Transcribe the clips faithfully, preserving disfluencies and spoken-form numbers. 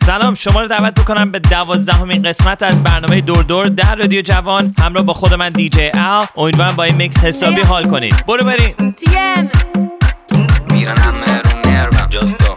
سلام، شما رو دعوت میکنم به دوازدهمین قسمت از برنامه دور دور در رادیو جوان همراه با خود من دی جی ال. امیدوارم با این میکس حسابی حال کنید. برو بریم. تیم میرن همه رو نرم جستو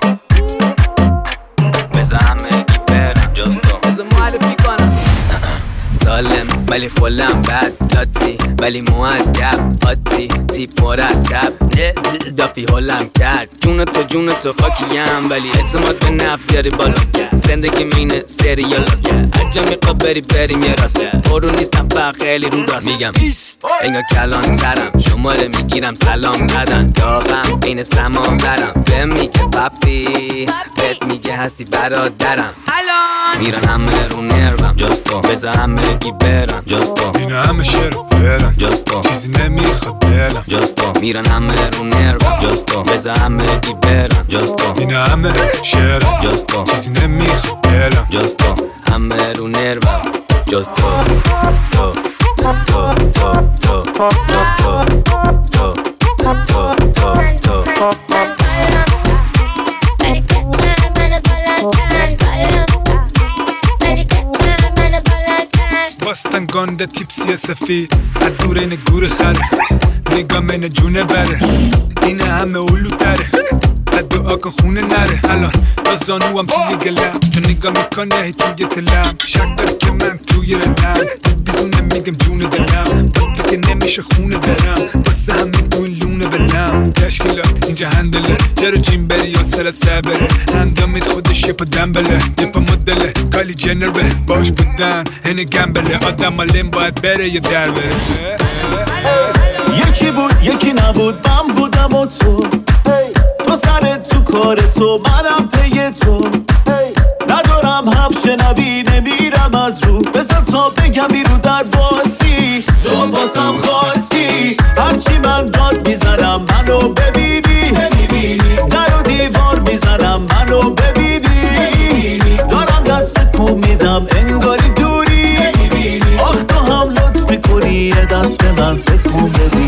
بزا همه گی برم جستو بزا معرفی کنم سالم ولی خلم بد لاتی ولی مؤدب آتی تیپ مرتب نه دافی حلم کرد جون تو جون تو خاکیم ولی اعتماد به نفس یاری بالاست زندگی مینه سریالاست هرجا میخواب بری بریم یه راست برو نیستم فقط خیلی رو راست میگم انگا کلان ترم شماره میگیرم سلام ندن داغم این سمان برم به میگه پپی بهت میگه هستی برادرم میرن همه رو نروم جستو بزا همه گی برم جستو اینا همه شعر برم جستو چیزی نمیخواد دلم جستو میرن همه رو نروم جستو بزا همه گی برم جستو اینا همه شعر جستو چیزی نمیخواد دلم جستو همه رو نروم جستو تو تو تو تو جستو تو تو تو تو باستن گانده تیپسی سفید از دور این گور خره نگام این جونه بره این همه اولو تره از دعا کن خونه نره الان با زانو هم توی گلم چون نگاه میکنه هی توی تلم شک دار که من توی رلم بیزونه میگم جون دلم با تو که نمیشه خونه برم باسه همین تو این لونه بلم تشکیلات اینجا هندله جرو جیم بری یا سر سبره هندامید خودش یه پا دنبله یه پا مدله کالی جنر به باش بودن هنه گمبله آدم آلیم باید بره یا در بره یکی بود یکی نبود من بودم و تو تو سرت تو کار تو منم پی تو ندارم حرف شنوی نمیرم از رو بزن تا بگم بیرو در باسی تو باسم خواستی هرچی من داد میزنم منو ببینی در و دیوار میزنم منو ببینی دارم دست کن میدم انگاری دوری آخ تو هم لطف میکنی یه دست به من تکون بدی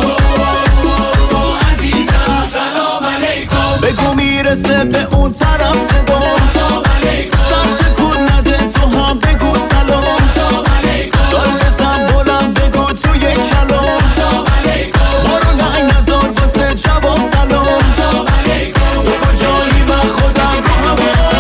بگو میرسه به اون طرف صدا سر تکون نده تو هم بگو سلام دار بزن بلند بگو تو یک کلام برو لنگ نزار واسه جواب سلام تو کجایی من خودم رو هوا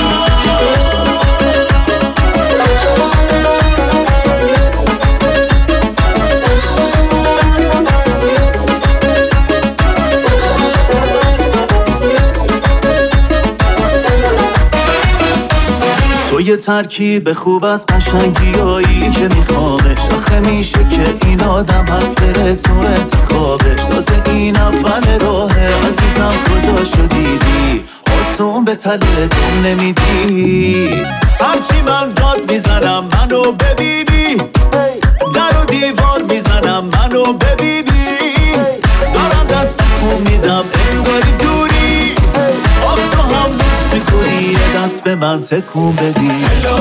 تو یه ترکیب خوب از قشنگیایی که میخوامش آخه میشه که این آدم حرف بره تو انتخابش تازه این اول راهه عزیزم کجا شدیدی آسون به تله کن نمیدی هرچی من داد میزنم منو ببینی در و دیوار میزنم منو ببینی دارم دست کن میدم انگاری دوری آخ تو هم لطف میکنی یه دست به من تکون بدی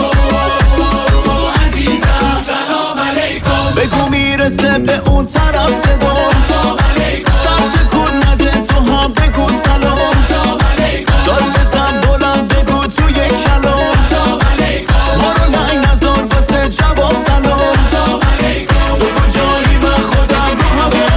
عزیزم سلام علیکم بگو میرسه به اون طرف صدا سر تکون نده تو هم بگو سلام دار بزن بلند بگو تو یک کلام برو لنگ نزار واسه جواب سلام تو کجایی من خودم رو هوا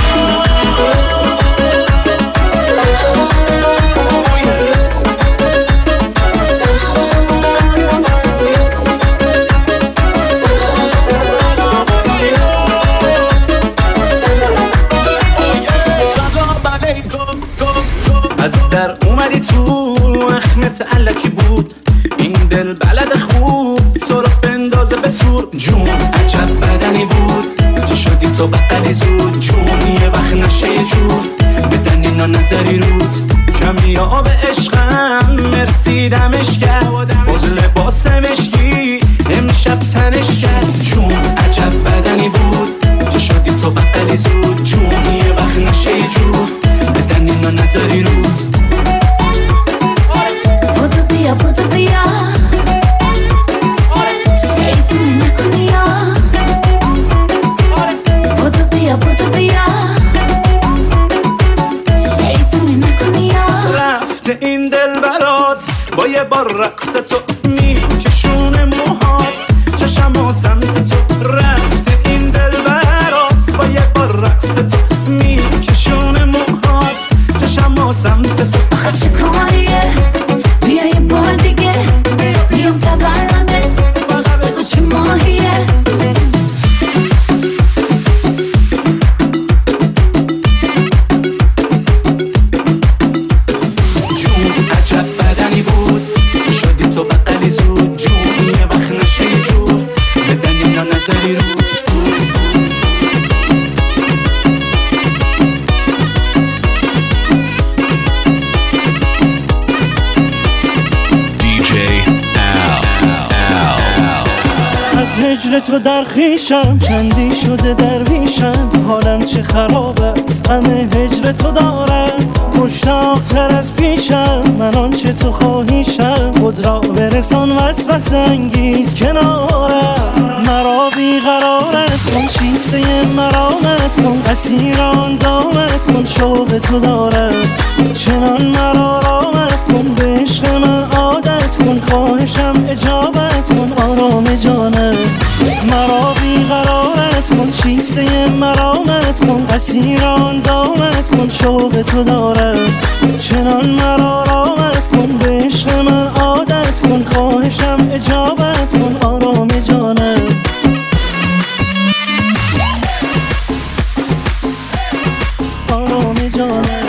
از در اومدی تو اخمت علکی بود این دل بلد خوب تو رو بندازه به تور جون عجب بدنی بود چی شدی تو بقلی زود جون یه وقت نشه یه جور بدن اینا نظری روت کمی آب عشقم مرسی دمش کرد باز لباس مشکی امشب تنش کرد جون عجب بدنی بود چی شدی تو بقلی زود جون یه وقت نشه یه جور بدن اینا نظری روت بودو بیا بودو بیا شیطونی نکنی یا بودو بیا بودو بیا شیطونی نکنی یا رفته این دل برات با یه بار رقص تو میکشونه موهات چشم و سمت تو رفته این دل برات با یه بار رقص تو میکشونه موهات چشم و سمت تو آخه چه کاریه بیا یه بار دیگه بیام تولدت بگو چه ماهیه تو بقلی زود جون یه وقت نشه یه جور بدن اینا نظری رود از هجر تو در خیشم چندی شده درویشم حالم چه خراب است غم هجر تو دارم مشتاق‌تر از پیشم من آنچه تو خواهیشم خود را برسان وسوسه انگیز کنارم مرا بیقرارت کن شیفته مرامت کن اسیران دامت کن شوق تو دارم چنان مرا رامت کن به عشق من عادت کن خواهشم اجابت کن آرام جانم مرا بیقرارت کن شیفته مرامت کن اسیران دامت کن شوق تو دارم چنان مرا رامت کن به عشق من عادت کن خواهشم اجابت کن آرام جانم آرام جانم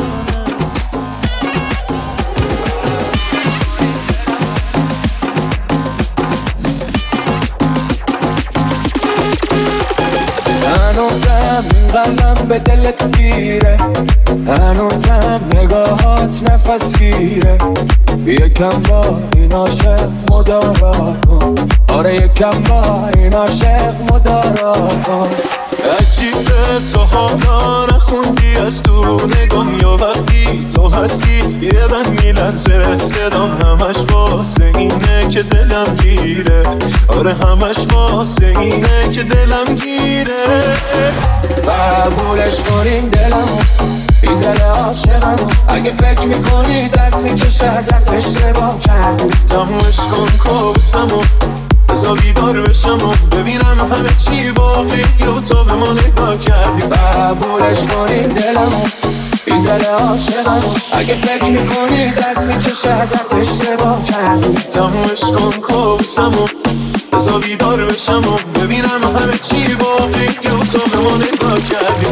هنوزم این قلبم به دلت گیره هنوزم نگاهات نفس گیره یکم با این عاشق مدارا کن آره یکم با این عاشق مدارا کن عجیبه تو حالا نخوندی از تو نگام یا وقتی تو هستی یه بند میلنزه صدام همش واسه اینه که دلم گیره آره همش واسه اینه که دلم گیره قبولش کنین دلمو این دل عاشقمو اگه فکر میکنی دست میکشه ازت اشتباه کردی تمومش کن کابوسمو بذار بیدار بشم و ببینم همه چی باقی و تو به ما نگاه کردی قبولش کنین دلمو این دل عاشقمو اگه فکر میکنی دست میکشه ازت اشتباه کردی تمومش کن کابوسمو بذار بیدار بشم و ببینم همه چی باقی و تو به ما نگاه کردی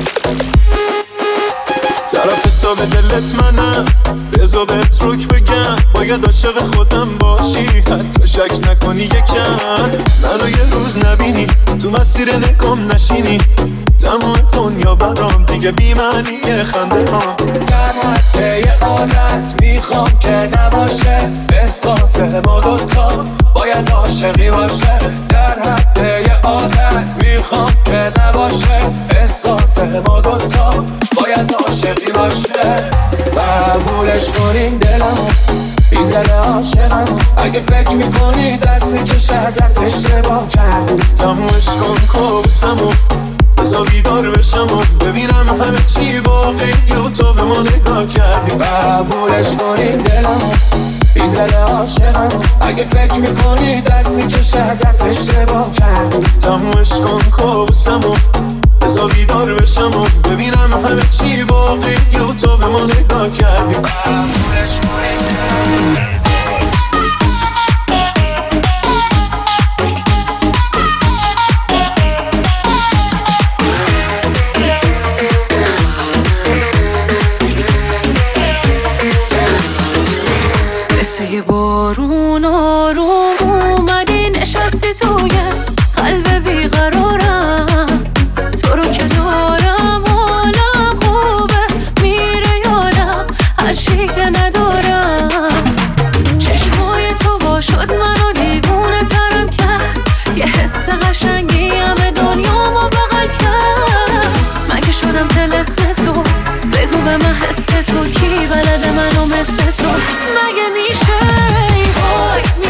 طرف حساب دلت منم بذار بهت روک بگم باید عاشق خودم باشی حتی شک نکنی یکم منو یه روز نبینی تو مسیر نکام نشینی تمام دنیا برام دیگه بی معنی خنده ها در حد یه عادت میخوام که نباشه احساس ما دوتا باید عاشقی باشه در حد یه عادت میخوام که نباشه احساس ما دوتا باید عاشقی باشه قبولش کنین دلمو این دل عاشقمو اگه فکر میکنی دست میکشه ازت اشتباه کردی تمومش کن کابوسمو بذار بیدار بشم و ببینم همه چی باقی و تو به ما نگاه کردی قبولش کنین دلمو این دل عاشقمو اگه فکر میکنی دست میکشه ازت اشتباه کردی تمومش کن کابوسمو بذار بیدار بشم و ببینم همه چی باقی و تو به ما نگاه کردی قبولش کنین دلمو یه بارون آروم اومدی نشستی توی قلب بیقرارم تو رو که دارم حالم خوبه میره یادم هر چی که ندارم چشمای تو با شد منو دیوونه ترم کرد یه حس قشنگی همه دنیامو بغل کرد من که شدم طلسم تو بگو به من حس تو کی بلده منو مثل تو مگه میشه وای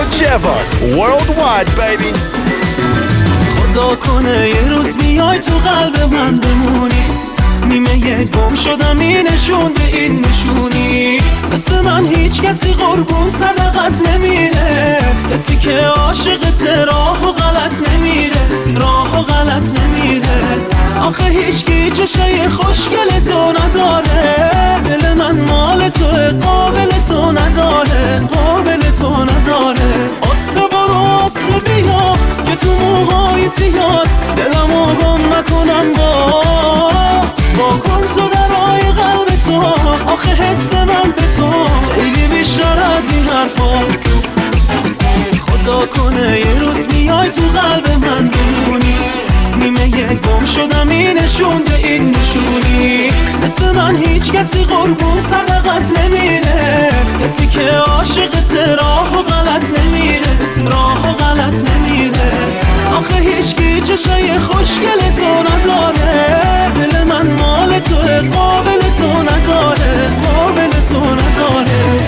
جوان Worldwide baby. خدا کنه یه روز میای تو قلب من بمونی، نیمه یه گم شدم این نشون به این نشونی. مثل من هیچ کسی قربون صدقت نمیره، کسی که عاشقت راه و غلط نمیره، راه و غلط نمیره. آخه هیچکی چشای خوشگل تو نداره، دل من مال تو قابل تو نداره، قابل تو نداره. آسه برو آسه بیا که تو موهای زیاد دلمو گم نکنم باز. با کن تو درای قلب تو، آخه حس من به تو خیلی بیشتر از این حرفاست. خدا کنه یه روز میای تو قلب من بمونی، نیمه یه گم شدم این نشون به این نشونی. مثل من هیچ کسی قربون صدقت نمیره، کسی که عاشقت راه و غلط نمیره، راه و غلط نمیره. آخه هیچکی چشای خوشگل تو نداره، دل من مال تو قابل تو نداره، قابل تو نداره.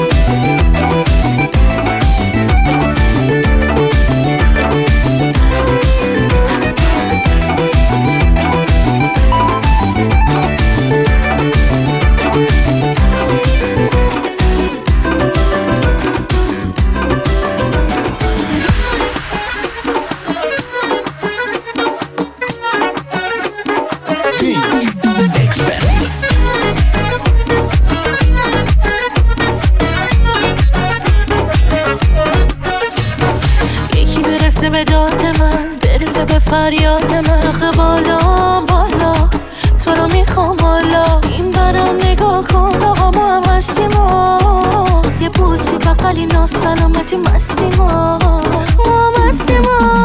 فریاد من آخه بالا بالا تو رو میخوام بالا. این برم نگاه کن آقا ما هم هستیم، یه بوسی بقلی ناسلامتی مستیم، ما هم هستیم.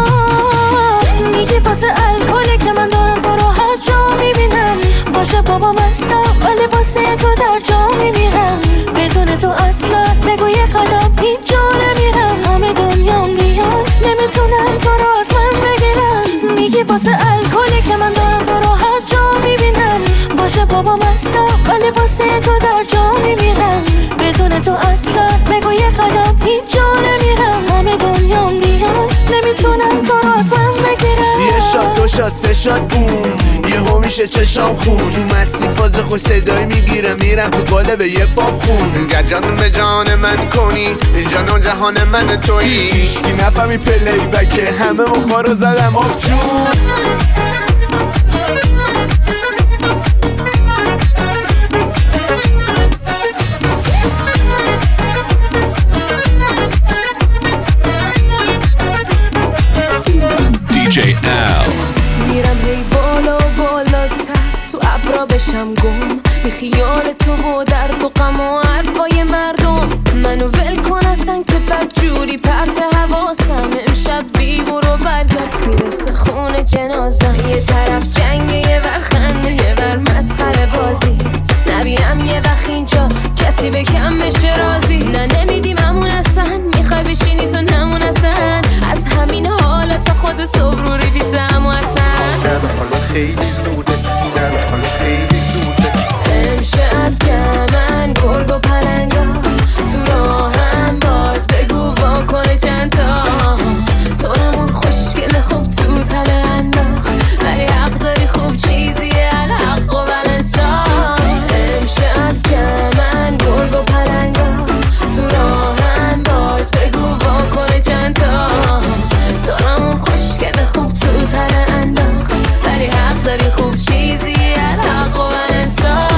میگی واسه الکله که من دارم تو رو هر جا میبینم، باشه بابا مستم ولی واسه تو در جا میمیرم. بدون تو اصلا بگو یه قدم هیچ جا نمیرم. همه دنیام بیان نمیتونم تو رو از من بگیرم. میگی واسه الکلی که من دارم تو رو هر جا میبینم، باشه بابا مستم ولی واسه تو در جا میمیرم. بدون تو اصلا بگو یه قدم هیچ جا نمیرم. همه دنیام بیان نمیتونم تو رو از من بگیرم. یه شات دو شات سه شات بوم، یه هو میشه چشام خون. تو مستی فاز خوش صدایی میگیره، میرم تو قالب یه پاپ خون. اینقدر جان به جان من کنی، این جان و جهان من تویی. هیچکی نفهمی پلی بکه، همه مخا رو زدم آف جون. دی جی Al. میرم هی بالا بالاتر تو ابرا بشم گم، بی خیال تو و درد و غم و حرفای مردم. منو ول کن اصلا که بد جوری پرت حواسم. امشب بی برو برگرد میرسه خونه جنازم. یه طرف جنگ یه ور خنده یه ور مسخره بازی. نبینم یه وقت اینجا کسی به کم بشه راضی. نه نمیدیم همون اصلا، میخوای بشینی تو نمون اصلا. از همین حالت تا خود صبح رو ریپیتم و اصلا نه حالا خیلی زوده، نه حالا خیلی زوده. امشب که من گرگ و پلنگا تو راهم، باز بگو وا کنه چند تا. تو رمون خوشگل خوب تو تله انداخت، ولی حق داری خوب چیزیه الحق و بلنسا. امشب که من گرگ و پلنگا تو راهم، باز بگو وا کنه چند تا. تو رمون خوشگل خوب تو تله انداخت، ولی حق داری خوب چیزیه الحق و بلنسا.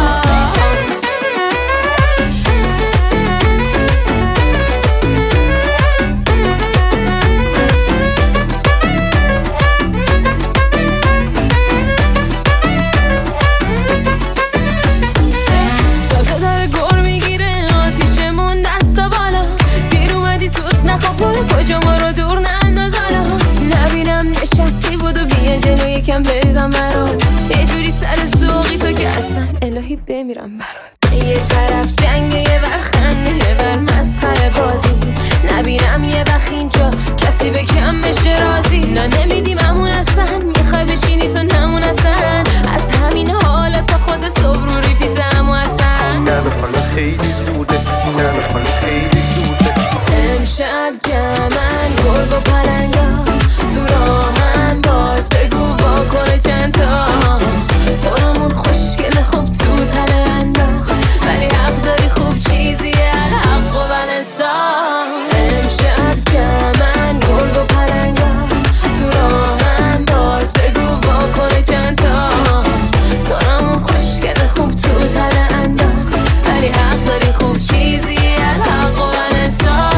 کجا ما رو دور ننداز حالا. نبینم نشستی بودو بیا جلو یکم بریزم برات. یه جوری سر سوقی تو که اصلا الهی بمیرم برات. یه طرف جنگ یه ور خنده یه ور مسخره بازی. نبینم یه وقت اینجا کسی به کم بشه راضی. نه نمیدیم همون اصلا، میخوای بشینی تو نمون اصلا. از همین حالت تا خود صبح رو ریپیتم و اصلا. نه حالا خیلی زوده، نه حالا خیلی زوده. امشب جمعن گرگ و پلنگا تو راهن باز بگو واکنه چند تا تو رامون خوشگل خوب تو تله انداخت ولی حق داری خوب چیزیه الحق و بلنسان امشب جمعن گرگ و پلنگا تو راهن باز بگو واکنه چند تا تو رامون خوشگل خوب تو تله انداخت ولی حق داری خوب چیزیه الحق و بلنسان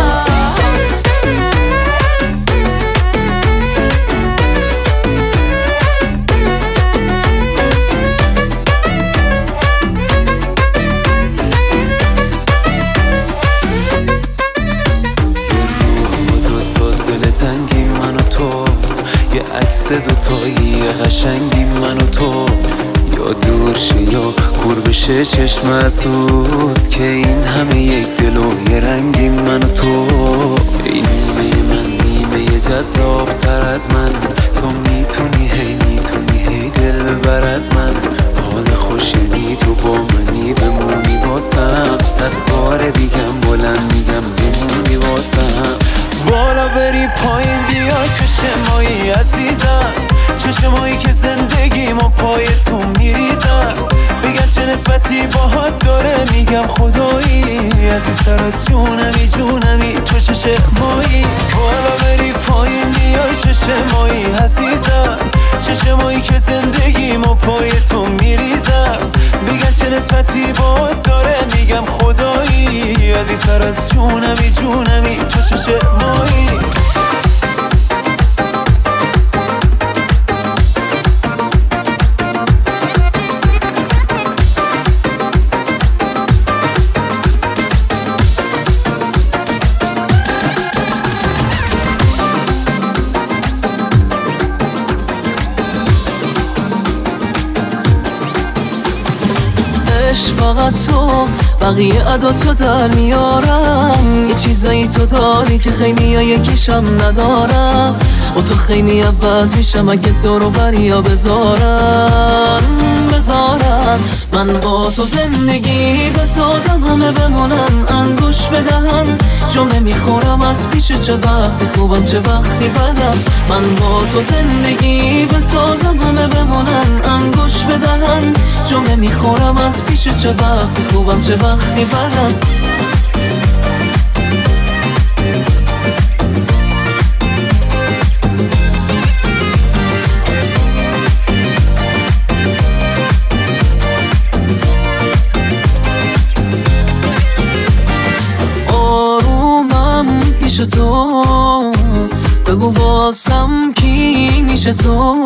عکس دوتایی قشنگی من و تو یا دور شه یا کور بشه چشم اسود که این همه یک دل و یه رنگی من و تو ای نیمه من نیمه جذاب تر از من تو میتونی هی میتونی هی دل بر از من حال خوشی تو با منی بمونی واسم صد بار دیگم بلند میگم بمونی واسم بالا بری پایین بیا چشمایی عزیزم چشمایی که زندگی ما پای تو میریزم بگن چه نسبتی باهات داره میگم خدایی عزیزتر از جونمی جونمی تو چشمایی بالا بری پایین بیا چشمایی عزیزم چشمایی که زندگی ما پای تو میریزم بگن چه نسبتی باهات داره میگم خدایی عزیزتر از جونمی جونمی تو چشمایی فقط تو بقیه عداتو در میارم یه چیزایی تو داری که خیلی ها یکیشم ندارم و تو خیلی عوض میشم اگه دور و بریا بذارم بذارم من با تو زندگی بسازم همه بمونن انگوش بدهم جمله میخورم از پیش چه وقتی خوبم چه وقتی بدم من با تو زندگی بسازم همه بمونن انگوش بدهم جمله میخورم از پیش چه وقتی خوبم چه وقتی بدم تو بگو واسم کی میشه تو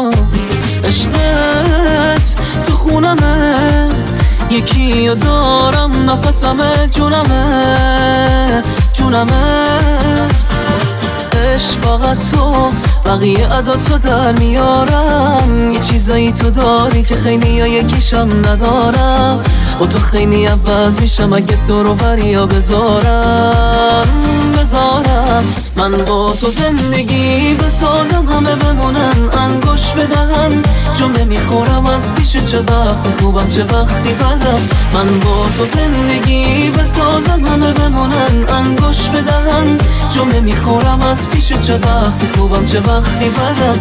عشقت تو خونمه یکی رو دارم نفسمه جونمه جونمه عشق فقط تو بقیه عداتو در میارم یه چیزایی تو داری که خیلی ها یکیشم ندارم و تو خیلی عوض میشم اگه دور و بریا بذارم بذارم من با تو زندگی بسازم همه بمونن انگوش بدهم جمله میخورم از پیش چه وقتی خوبم چه وقتی بدم من با تو زندگی بسازم همه بمونن انگوش بدهم جمله میخورم از پیش چه وقتی خوبم چه وقتی بدم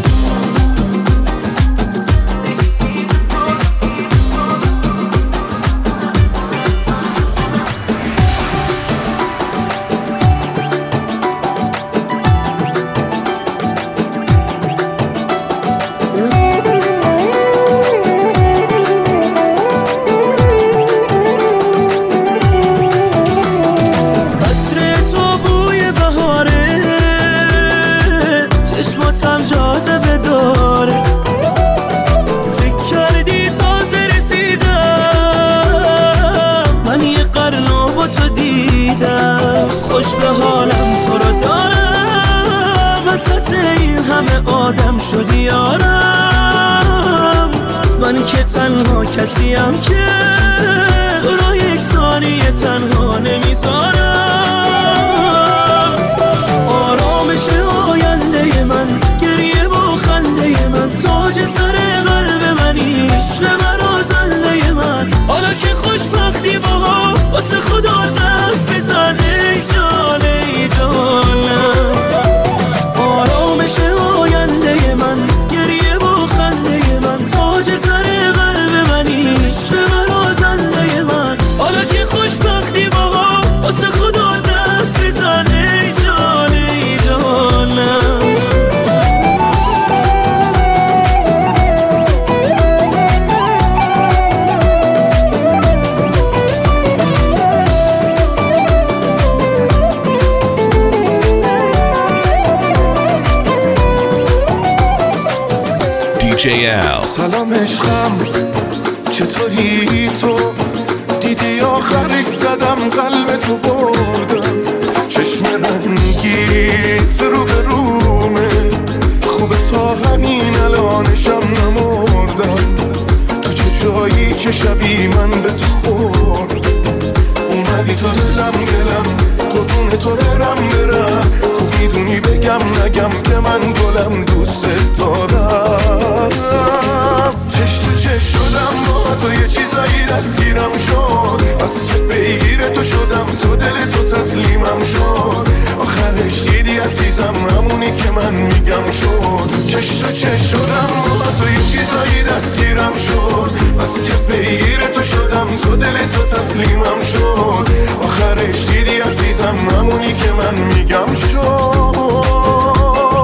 خوش به حالم تو رو دارم وسط این همه آدم شدی یارم من که تنها کسیم که تو رو یک ثانیه تنها نمیذارم آرامش آینده من گریه و خنده من تاج سر قلب منی عشق من و زنده من حالا که خوشبختی با واسه خدا دست بزن ای جان ای جان جی ال. سلام عشقم چطوری تو؟ دیدی آخرش زدم قلب تو بردم، چشم رنگیت رو به رومه، خوبه تا همین الانشم نمردم. تو چه جایی که شبی من به تو خورد، اومدی تو دلم دلم قربون تو برم برم. خوب میدونی بگم نگم که من گلم دوست دارم. چش تو چش شدم با تو یه چیزایی دستگیرم شد، از که پیگیر تو شدم تو دل تو تسلیمم شد. آخرش دیدی عزیزم همونی که من میگم شد. چش تو چش شدم با تو یه چیزایی دستگیرم شد، از که پیگیر تو شدم تو دل تو تسلیمم شد. آخرش دیدی عزیزم همونی که من میگم شد.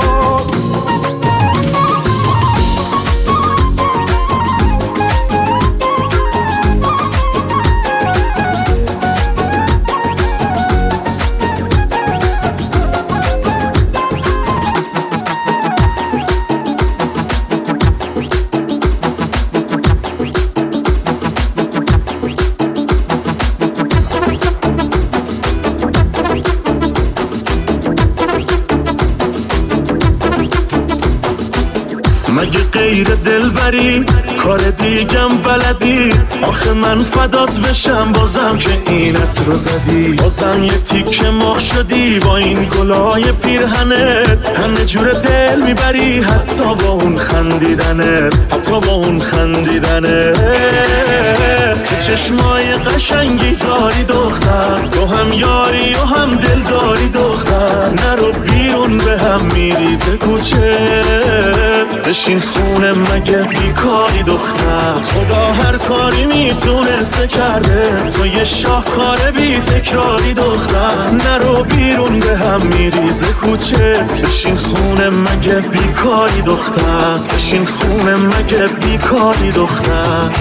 مگه غیر دلبری کار دیگم بلدی؟ آخه من فدات بشم بازم که اینت رو زدی. بازم یه تیکه مخ شدی با این گلای پیرهنت، همه جور دل میبری حتی با اون خندیدنت، حتی با اون خندیدنت. چه چشمای قشنگی داری دختر، تو هم یاری و هم دل داری دختر. نرو بیرون به هم میریزه کوچه، بشین خونه مگه بیکاری دختر. خدا هر کاری میتونسته کرده، تو یه شاهکار بی تکراری دختر. نرو بیرون به هم میریزه کوچه، بشین خونه مگه بیکاری دختر. بشین خونه مگه بیکاری دختر.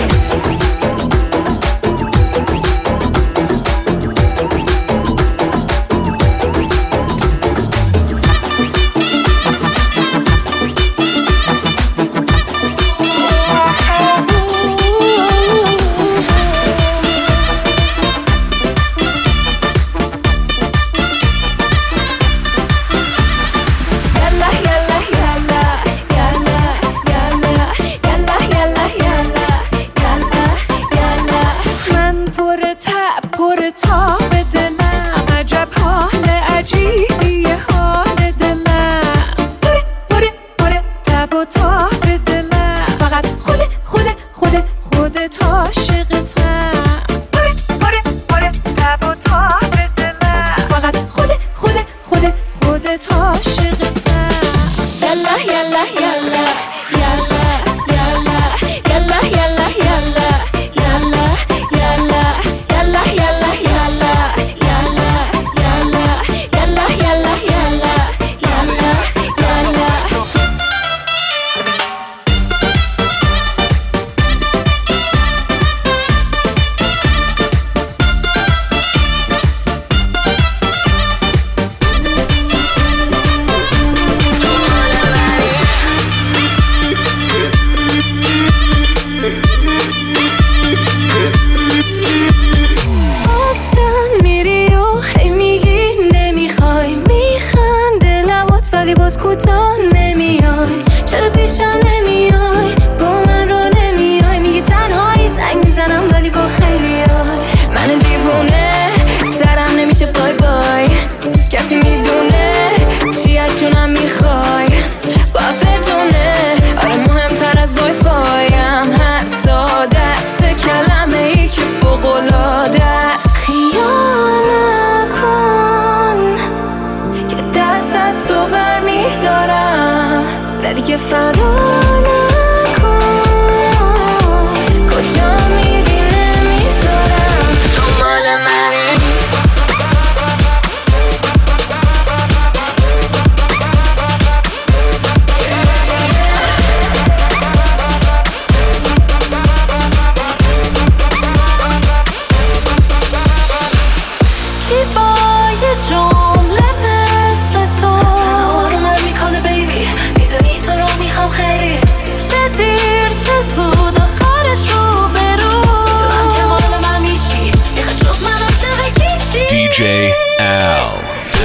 دیگه فرار نکن، کجا میری نمیذارم، تو مال منی. کی با یه جمله مثل تو آرومت میکنه بیبی، میدونی تو رو میخوام خیلی. دی جی Al.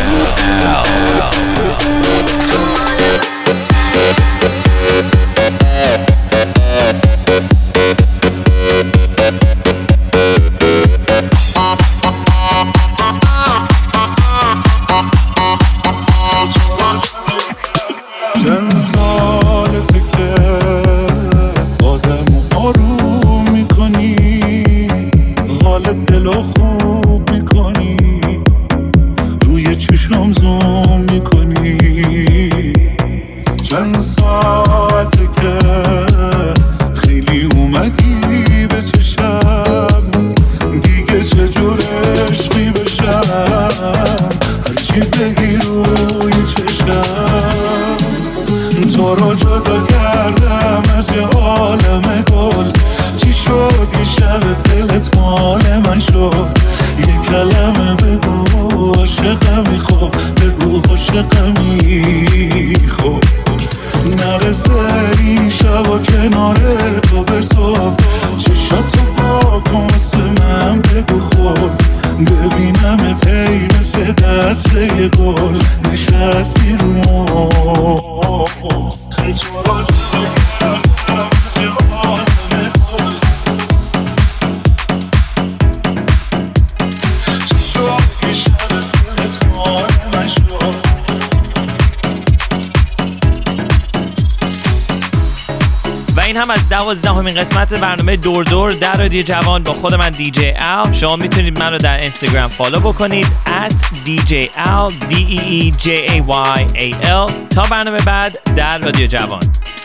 هم از دوازدهمین قسمت برنامه دور دور در رادیو جوان با خود من دی جی Al. شما میتونید من رو در اینستاگرام فالو بکنید at دی جی Al D E E J A Y A L. تا برنامه بعد در رادیو جوان.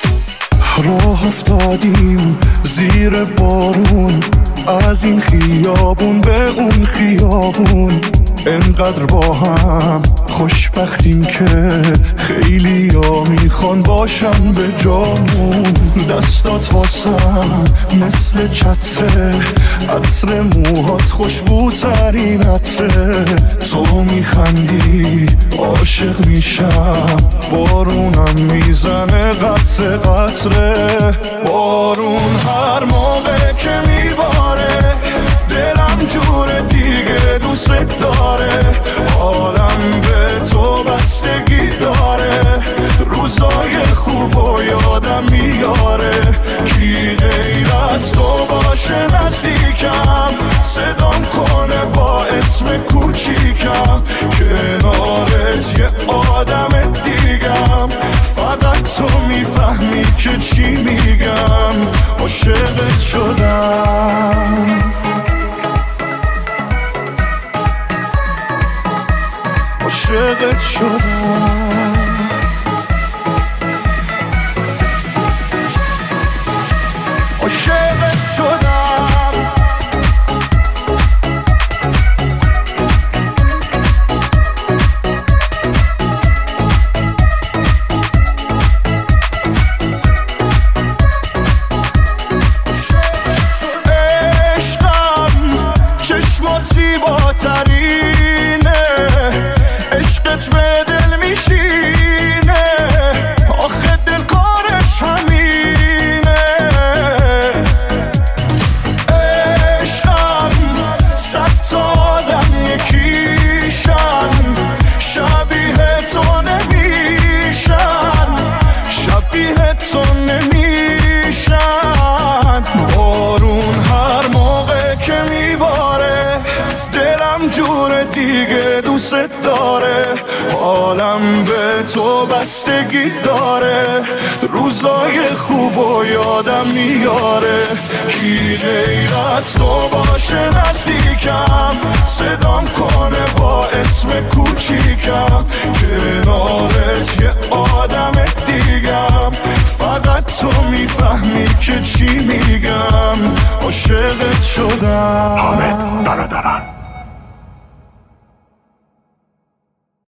راه افتادیم زیر بارون، از این خیابون به اون خیابون، انقدر با هم خوشبختیم که خیلی ها میخوان باشن به جامون. دستات واسم مثل چتره، عطر موهات خوشبوترین عطره. تو میخندی عاشق میشم، بارونم میزنه قطره قطره. بارون هر موقع که میباره دلم جور دیگه دوست داره. حالم به تو بستگی داره، روزای خوب و یادم میاره. کی غیر از تو باشه نزدیکم، صدام کنه با اسم کوچیکم. کنارت یه آدم دیگم، فقط تو میفهمی که چی میگم. عاشقت شدم، عاشقت شدم، عاشقت شدم. عشقم چشمات زیباترینه، عشقت به دل میشینه، آخه دل کارش همینه. عشقم صد تا آدم یکیشن، شبیه تو نمیشن، شبیه تو نمیشن. بارون هر موقع که میباره دلم جور دیگه دوست داره. حالم به تو بستگی داره، روزای خوب و یادم میاره. کی غیر از تو باشه نزدیکم، صدام کنه با اسم کوچیکم. کنارت یه آدم دیگم، فقط تو میفهمی که چی میگم. عاشقت شدم. حامد برادران.